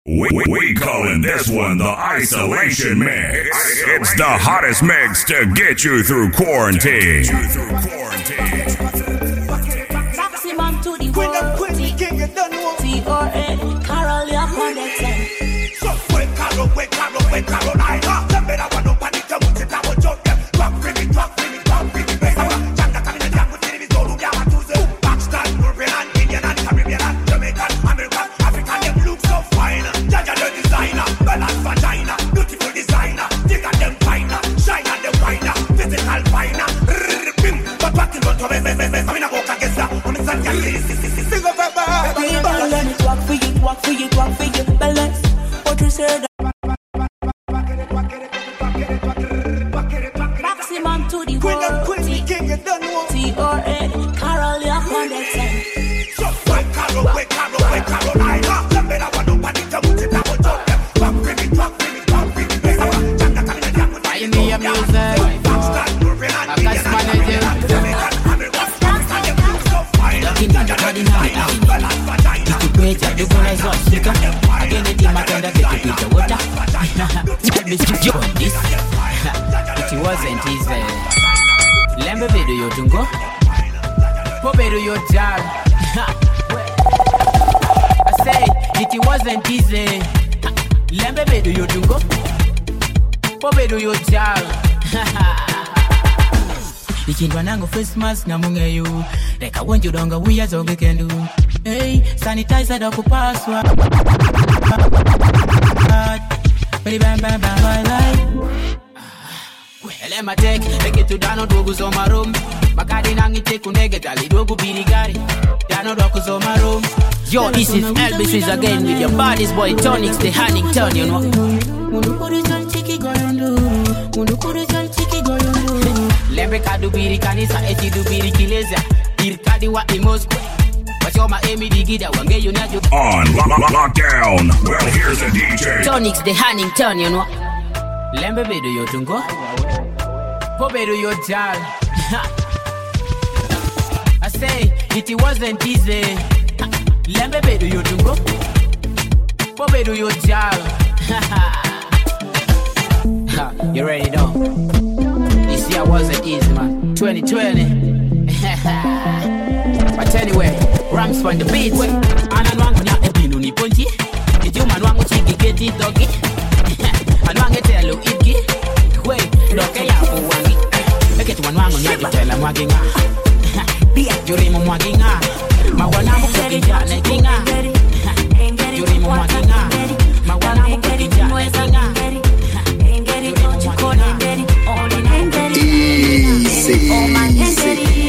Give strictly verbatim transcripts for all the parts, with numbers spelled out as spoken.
We, we calling this one the Isolation Mix. It's the hottest mix to get you through quarantine. Maximum to the world. T R A Carol, you're connected. So wake Carol, wake Carol, wake Carolina. Them better want to panic, them want to tell what joke them. Rock, bring it, rock, bring it, rock, bring it, bring it. Chanda coming and jam with the go to Yama Tuesday. Pakistan, European, Indian and Caribbean, Jamaican, American, African, them look so fine. Jaja the designer, balance vagina, beautiful designer. Dig at them finer, shine at them finer, physical finer. Bim, but what you want to be, be, be, be. I'm in a walk against that. I'm in a sing of a bar. Let it walk for you, walk for you, walk for you. Balance, what you said. Maximum to the world. T R A Carol, you're connected. So wake Carol, wake Carol, wake Carolina. Them better want to panic, them want to tell what joke them. Rock, bring it, rock, bring it, rock, bring it, bring it. Chanda coming and jam with the Pioneer music. I got manager. Lakini ndakadi na ina kikupecha dukuna zoshika agene timatenda kikipita wota Mister on this it wasn't easy lembe video yotungo po video yojal I say it wasn't easy lembe video yotungo po video yojal Ichindwa nango face mask na mungeyu Reka wenju donga uya zonge kendu Hey, sanitizer da kupaswa Bili bam bam bam bye bye Ele matek, eke tu dano dogu zoma room Makadi nangi teku nege tali dogu birigari Dano dogu zoma room Yo, this is Elvis again with your baddest boy Tonix, the Huntington, you know Mundu kuru chal chiki goyondu Mundu kuru chal chiki goyondu Lembe kadubiri kanisa eti dubiri kileza Irkadi wa imosko Wachoma emi digida wange yunajo On lo- lo- lockdown. Well, here's the D J. Tonix the Huntington, you know Lembe bedo yotungo Po bedo yojal I say it wasn't easy Lembe bedo yotungo Po bedo yojal You ready though? You see I wasn't easy man twenty twenty But anyway, Rams on the beat Ananwangu na ebinu ni ponji Ijuma nwangu chiki geti dogi Anwange telo igi Wey, doke ya uwangi Eketu wanwangu nyaki tela mwagi nga Jurimu mwagi nga Mawanamu kukijane kinga Jurimu mwagi nga Mawanamu kukijane kinga Easy, easy.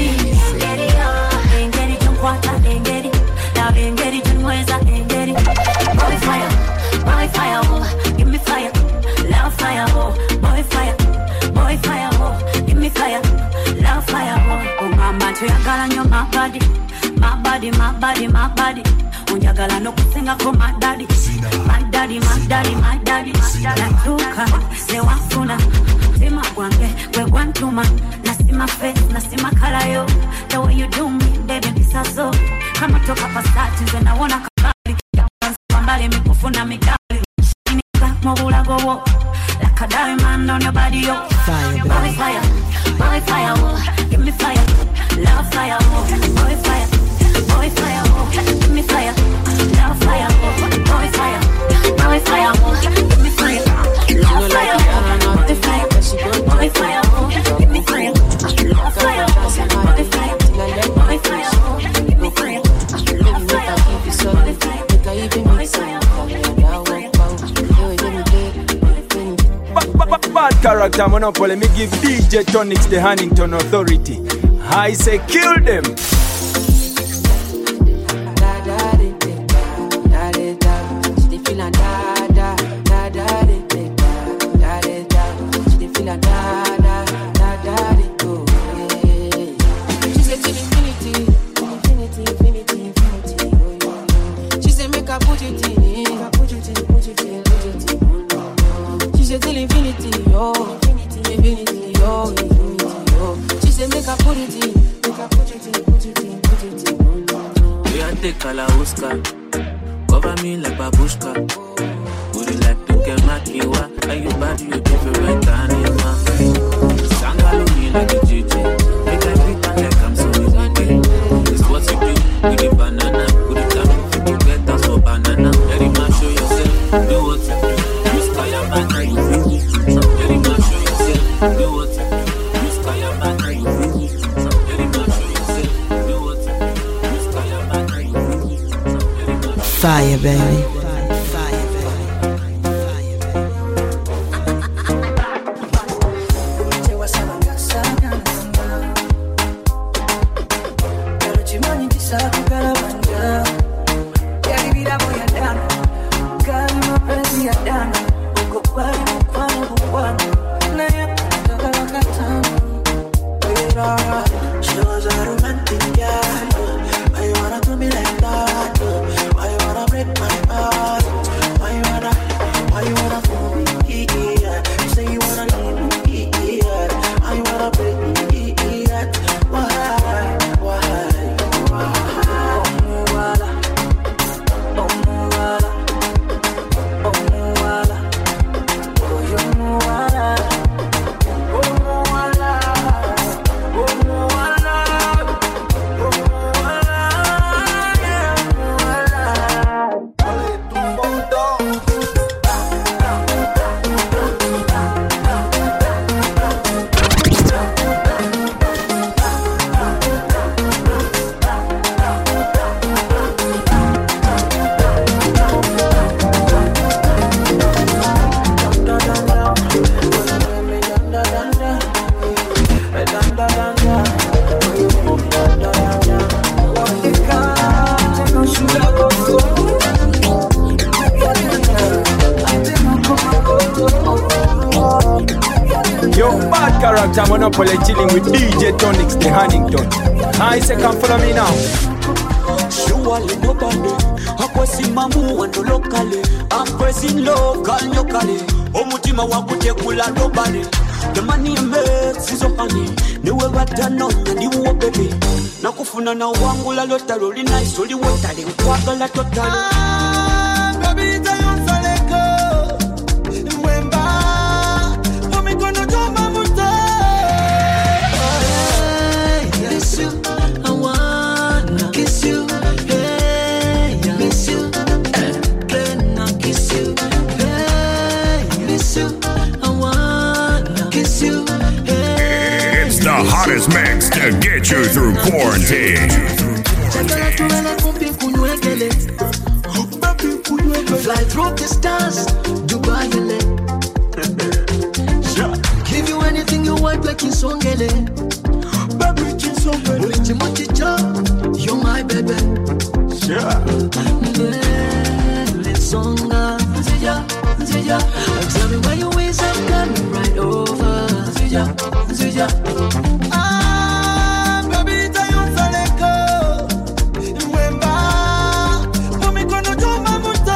Boy fire, boy fire, oh, give me fire, love fire, oh, boy fire, boy fire, oh, give me fire, love fire, oh. Oh mama, tuyagala nyo my body, my body, my body, my body. Unjagala no kusinga ko my daddy, my daddy, my daddy, my daddy. Natuka, se wafuna, sima kwange, we wantuma. Nasima face, nasima color yo. The way you do me, baby, pisa so. Kama toka pasati, nze naona kabali. Mbali mikufuna mikali. Shinika mobula gowo. Like a diamond on your body yo. Boy fire, boy fire, oh, give me fire, love fire, oh, boy fire, boy fire, oh, give me fire, love fire, oh, boy fire, boy fire, oh, give me fire, love fire, oh, boy fire, boy fire, oh, give me fire, love fire, oh, boy fire, boy fire, oh, give me fire, love fire, boy fire, boy fire, Bad character monopoly, me give D J Tonix the Huntington Authority. I say kill them. Take Kalauska, cover me like babushka. body you different animal. Sangalo me like a J J. Make I pretend like I'm so easy. It's what you do with the banana, with the time you get us for banana. Very much show yourself, do what you do. You sky a man and you feel it. Very much show yourself, do what you do. You sky a man and you feel it. Very much show yourself, do what you do. You sky a man and you feel it. Fire, baby. Monopoly chilling with D J Tonix, the Huntington. I say, come follow me now. Surely nobody. Akwesimamu wando locally. I'm pressing local locally. Omutima wakutekula nobody. The money you make is so honey. Niwe watanona niwe baby. Nakufuna na wangu la lotari. Oli nice, oli watari. Ukwaga la totali. Ah, baby, tayo saleko. Mwemba. Mami kono joma muta. The hottest mix to get you through quarantine. Fly through the stars, Dubai. Give you anything you want, like in Songele. Baby, you're my baby. Let's song. Tell me where you is, I'm coming right over. Ah, baby, tayo saleko. Mwemba. Mami kono joma muta.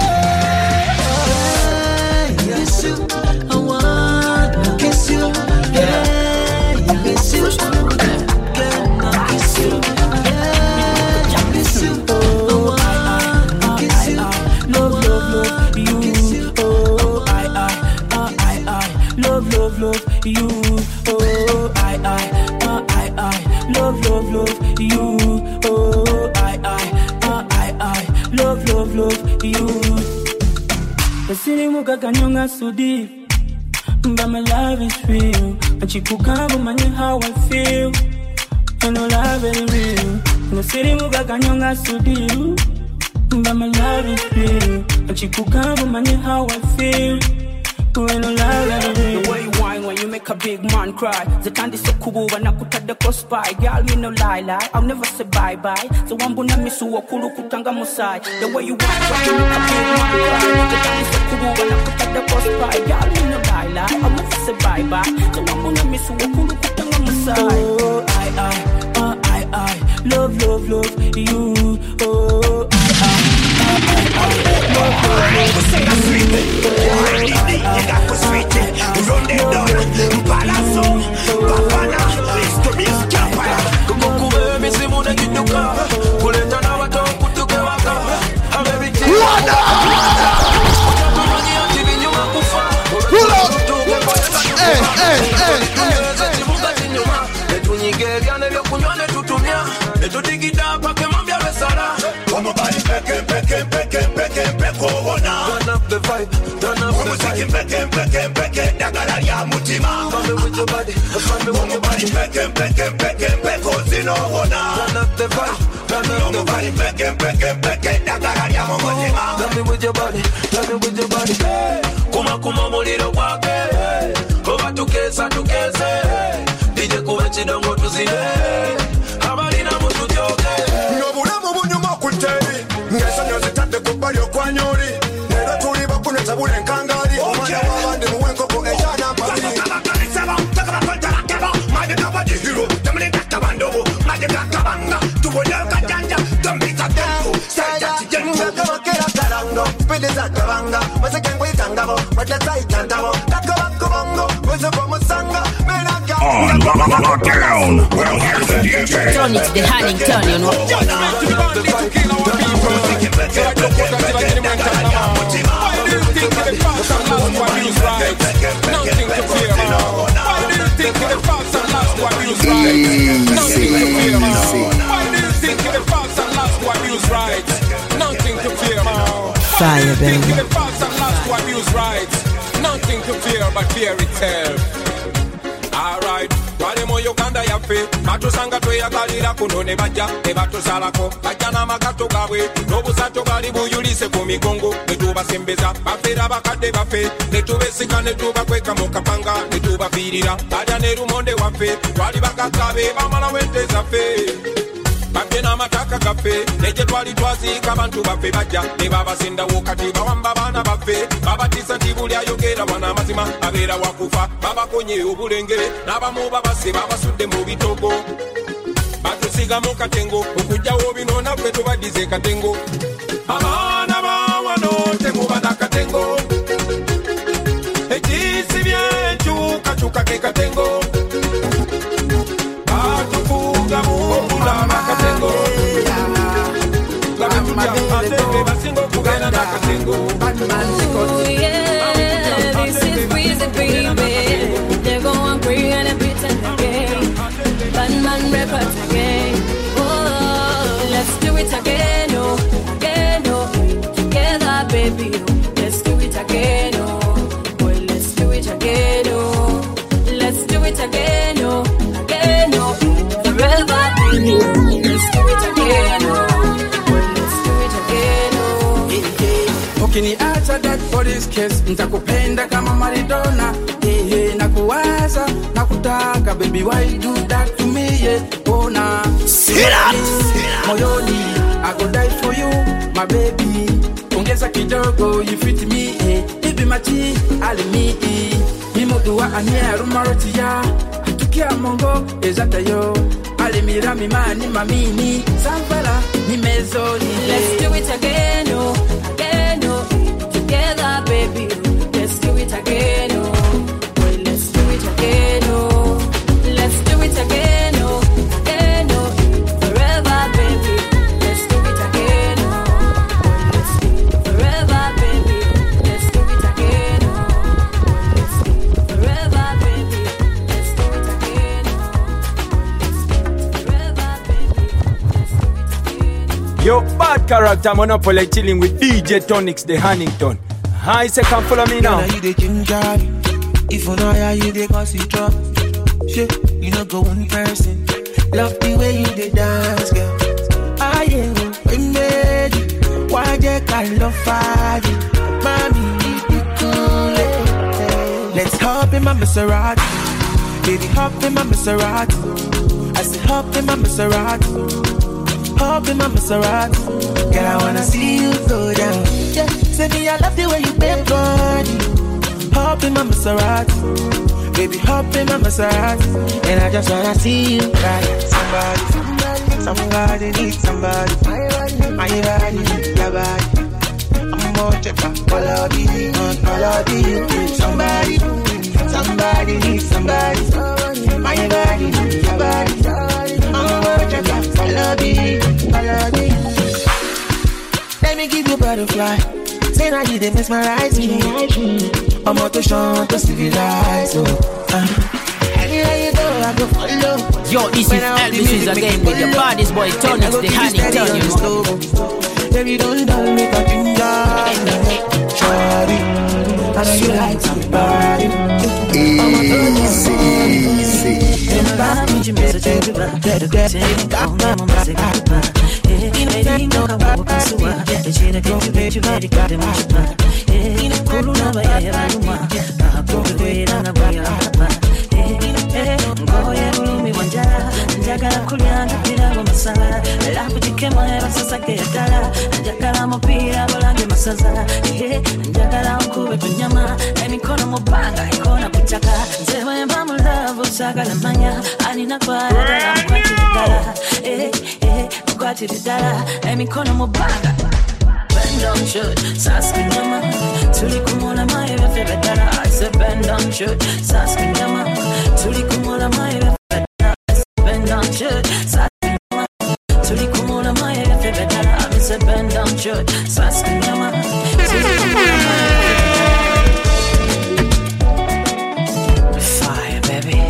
Kiss you, I wanna kiss you. Hey, kiss you. Can I kiss you? Hey, kiss you. I wanna kiss you. Love, love, love you. Oh, I, I, I, I, I. Love, love, love you. Oh, I, I, I, I, I. Love, love, love you. Oh, I, I, I, I, I. Love, love, love you. Basili muka kanyonga sudi. But my love is real. And she could come and how I feel. And no love is real. Basili muka kanyonga sudi. But my love is real. And she could come and how I feel. When no love is real. The way you whine when you make a big man cry. The candy so cool when I put at the cross by. Girl, me no lie lie. I'll never say bye bye. So one buna misu wakulu kutanga musai. The way you whine when you make a big man cry. The candy so cool when I put at the cross by. Girl, me no lie lie. I'll never say bye bye. So one buna misu wakulu kutanga musai. Oh, I, I, uh, I, I, love, love, love you. Oh, I, I, I, I, love, love, love you. Run them down, Palazzo, Papana, Listo Music Empire. Kukube, misi mune kiduka. Kuleta na watu kutuke waka. I'm everything. vibe, turn up the vibe. Peke, peke, peke, dagala ya mutima. Find me with your body, find me with your body. Peke, peke, peke, peke, zino hona. Turn up the vibe, turn up the vibe. Peke, peke, peke, dagala ya mutima. Find me with your body, find me with your body. Kuma kuma muliro wake, oba tukesa tukese. D J kuwe chidongo tuzile, habari na mutu joke. Nobulamu bunyuma kuteri, ngesa nyozi tate kubali okwanyori. Nero tuli bakune tabule nkangari. Omwana wabandi muwenko ko ejana mpali. Saba, takaba kontara keba, maje kabadi hero. Tamili kakabandobo, maje kakabanga. Tuwole kajanja, tambisa tempo. Saja tijenko. Kama kera karango, pili za kabanga. Mase kengo itangabo, wate sa itantabo. Takaba kubongo, weze kwa musanga. On lockdown, well here's the D J. Tonics the Hannington, you know. Why do you think the first and last one is right? Nothing to fear, man. Why do you think the first and last one is right? Nothing to fear, man. Why do you think the first and last one is right? Nothing to fear, man. Why do you think the first and last one is right? Nothing to fear but fear itself. Alright, wale moyo kanda ya fe batusanga tweyagalira kuno ne bajja ne batusalako bajja n'amakato gaabwe n'obusato gali buyulise ku migongo ne tubasembeza bafeera bakadde bafe ne tubesika ne tubakweka mu kapanga ne tubafiirira balya ne lumonde waffe twali bakakabe bamala wente zaffe babye n'amataka gaffe ne gye twali twaziika abantu baffe bajja ne babasendawo kati bawamba baana baffe babatiisa nti buli ayogera wana amazima abeera wakufa babakonye obulenge n'abamu babase babasudde mu bitogo batusiga mu katengo okujjawo bino naffe tubaddize katengo abaana bawano temubana katengo ekisibye enkyukakyuka ke katengo batufuga mukulama katengo labatujja basinga okugenda nakatengo. Oh yeah, this is breezy, baby. They go on free and everything again. Batman records again. Oh, let's do it again, oh, again, oh, together, baby. Oh, let's do it again, oh, boy, let's do it again, oh, let's do it again, oh, again, oh, forever, baby. Let's do it again, oh, boy, let's do it again, oh. Ukiniacha that for this case nitakupenda kama Maradona, hey, hey, nakuwaza nakutaka baby, why you do that to me, yeah, oh na moyoni I go die for you my baby, ongeza kidogo you fit me, hey, ibi machi alimi imodua ania rumaroti ya tukia mongo ezata yo alimira mimani mamini samfala nimezoni. Let's do it again, oh, again, oh, together, baby. Let's do it again, oh, boy, let's do it again, oh, let's do it again, oh, again, oh, forever, baby. Let's do it again, oh, boy, let's do it forever, baby. Let's do it again, oh, boy, let's do it forever, baby. Let's do it again, oh, boy, let's do it forever, baby. Let's do it again. Yo, bad character Monopoly chilling with D J Tonics the Hannington. Hi, say come follow me now. You the ginger, if you know how you the cause it drop. Shit, you know go one person. Love the way you the dance, girl. I am ready. Why they call love fire? Mommy, it cool. Let's hop in my Maserati, baby, hop in my Maserati. I said hop in my Maserati, hop in my Maserati. Girl, I wanna see you go down. Yeah, say me I love the way you bend body. Hop in my Maserati, baby, hop in my Maserati. And I just wanna see you ride. Somebody, somebody needs somebody. My body needs your body. I'm gonna check out all of you, all of you. Somebody, somebody needs somebody. My body needs your body. I'm gonna check out all of you, all of you. Let me give you a butterfly. Say now you did mesmerize me. I'm out to show to civilize. Uh, anywhere you go, I go follow. Yo, this is Elvis again with your baddest boy Tonics the Hannington, you know. Baby, don't tell me that you got. Sorry. somebody. Easy, easy. Njagala kulyanga pirago masala lapu chikemo era sasa kegala njagala mupira bolange masaza njagala nkube tunyama emikono mubanga ikona kuchaka nzewe mba mu love sagala manya alina kwala mkwatidala eh eh mkwatidala emikono mubanga bend down shoot saski nyama tuli kumola maye befebedala I said bend down shoot saski nyama tuli kumola maye bend down shoot saski nyama tuli kumola maye befebedala I said bend down shoot saski nyama tuli kumola maye fire baby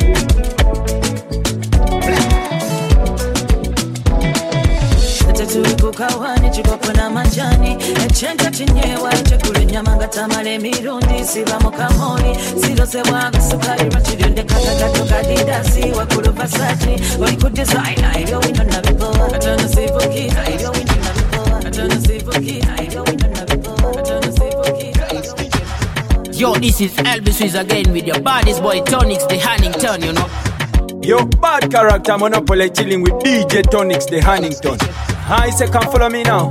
Kawani chikopo na majani echenja chinyewa chekule nyama ngatamale mirundi siba mokamoni sirose wangu sukari machirinde kakakato kadidasi wakulu Versace waliku designer ilio wino na vipo atana sivuki ilio wino na vipo atana sivuki ilio wino na vipo atana sivuki. Yo, this is Elvis Wiz again with your baddest boy Tonix the Hannington, you know. Yo, bad character Monopoly chilling with D J Tonix the Hannington. I say come follow me now.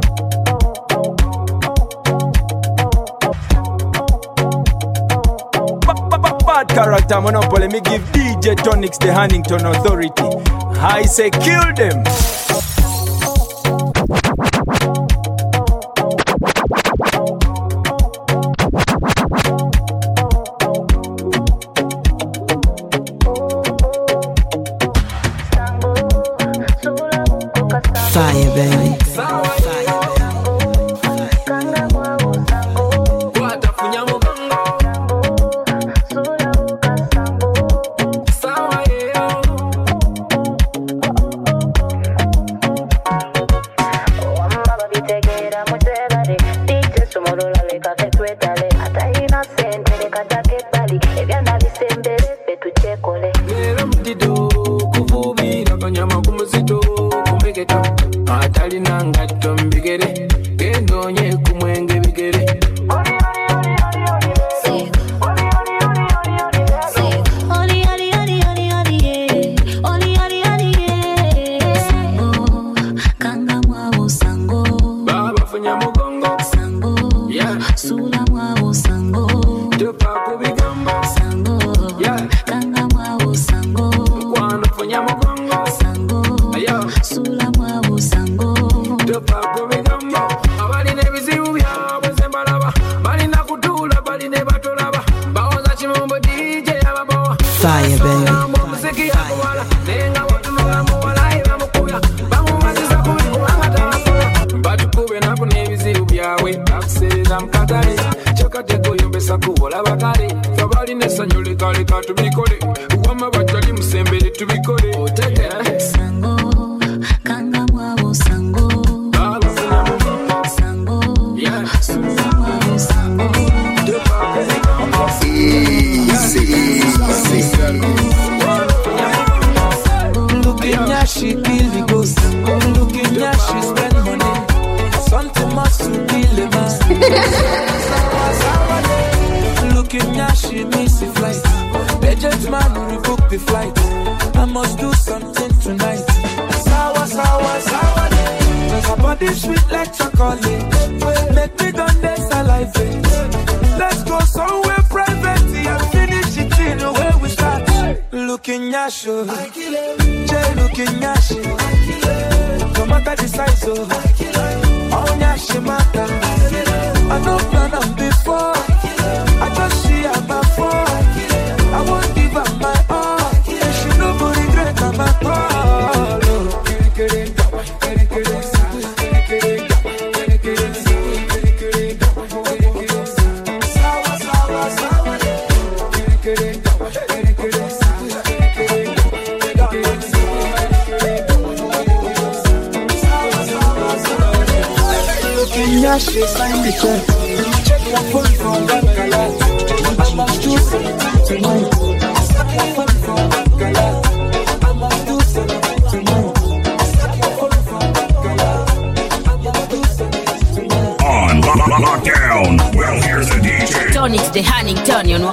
Bad character Monopoly, me give D J Tonix the Hannington authority. I say kill them. Fire, baby. Fire, baby. She kill the ghost. Looking at she spend money. Something must to kill the man. Looking at she miss the flight. The gentleman will book the flight. I must do something tonight. Sour, sour, sour. Cause her body sweet like chocolate. Make me done this alive. Let's go somewhere private and finish it in the way we start. Looking at you. Jay looking at you. No matter the size of on ya she matter. I know plan on before. I just see her my phone. I won't give up my all. And she no go regret on my call. Yeah, she signed the check. Check your phone for bank alert. tonight. On lockdown. Well, here's the D J. Tonics the Hannington, you know.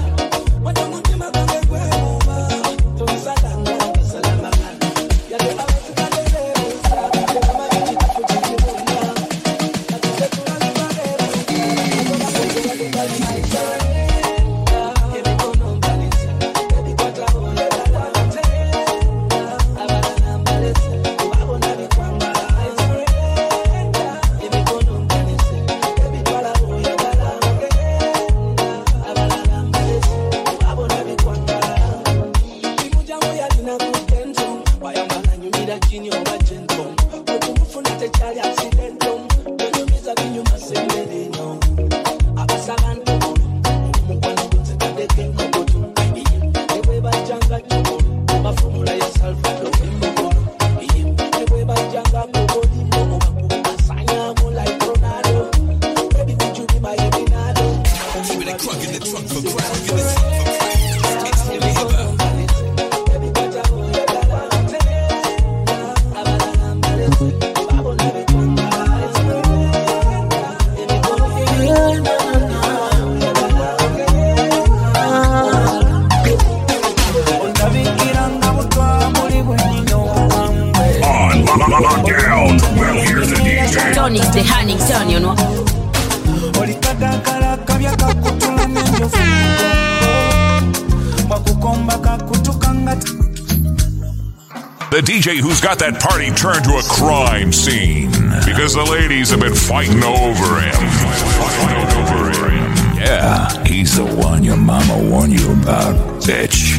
The D J who's got that party turned to a crime scene because the ladies have been fighting over him. Fighting over him. Yeah, he's the one your mama warned you about, bitch.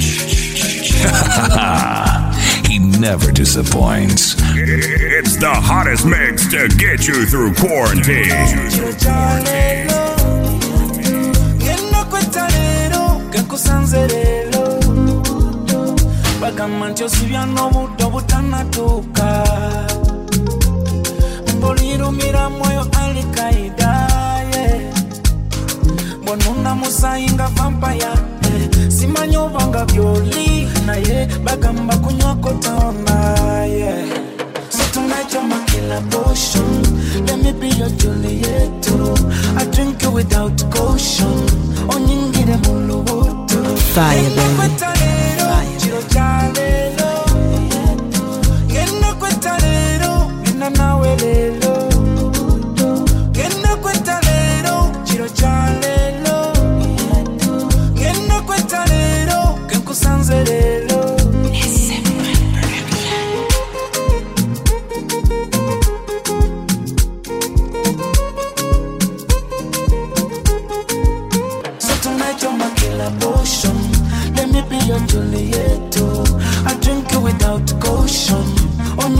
He never disappoints. It's the hottest mix to get you through quarantine. Bagamancho sibyano buto butanatuka Mboliro mira moyo alikaida Bonuna musainga vampire Simanyo banga byoli na ye bagamba kunywa kotona yeah. So tonight you're my killer potion. Let me be your Juliet. I drink you without caution. Onyingire mulubuto. Fire, baby.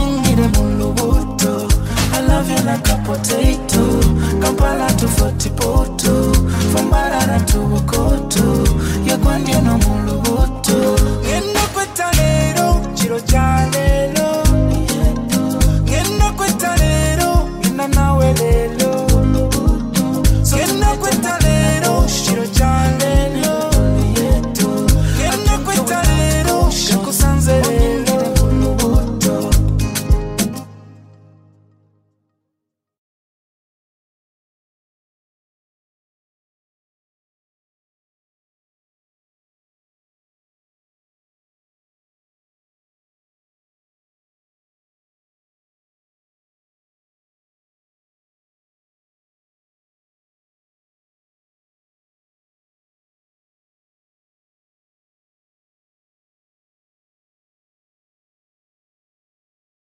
Potato, Kampala to forty-four.